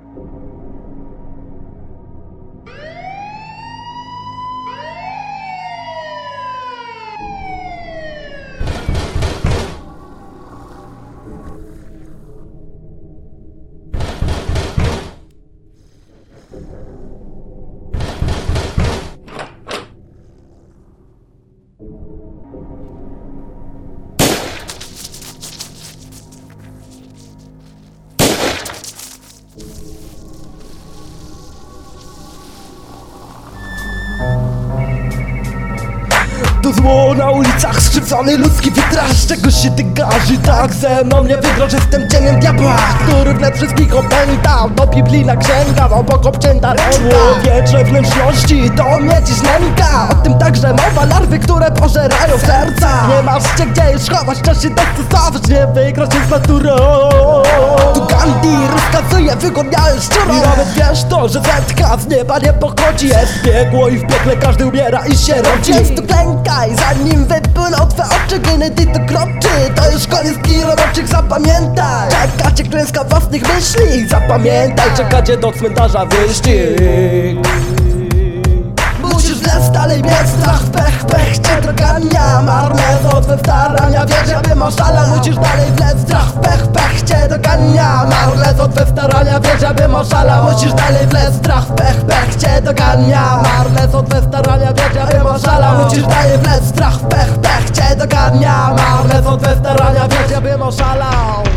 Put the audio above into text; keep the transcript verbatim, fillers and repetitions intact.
To zło na ulicach, skrzywdzony ludzki wytraż. Czego się ty garzy, tak ze mną nie wygrasz. Jestem cieniem diabła, który wnet wszystkich opęta. To biblijna księga, obok obcięta ręka. Człowiecze wnętrzności, to miedzi znęka. O tym także mowa, larwy, które pożerają serca. Nie masz się gdzie już chować, czas się dostosować. Nie wygrasz się z naturą. Tu Gandhi rozkazuje, wygoniając szczurą. I nawet wiesz to, że setka z nieba nie pochodzi. Jest piekło i w piekle każdy umiera i się rodzi. Więc tu klękaj, zanim wypłyną twe oczy. Gennady to kroczy, to już koniec kij roboczych, zapamiętaj. Czeka cię klęska własnych myśli. Zapamiętaj, czeka cię do cmentarza wyścig. Musisz w les dalej biec, strach, pech, pech cię dogania. Marne są twe starania, wiesz, abym oszalał. Musisz dalej w les, strach, pech, pech cię dogania. Marne są twe starania, wiesz, abym oszalał. Musisz dalej w les, strach, pech, pech cię dogania. Marne są twe starania, wiesz, abym oszalał. Musisz dalej w les, strach, pech, pech cię dogania. Marne są twe starania, wiesz, abym oszalał.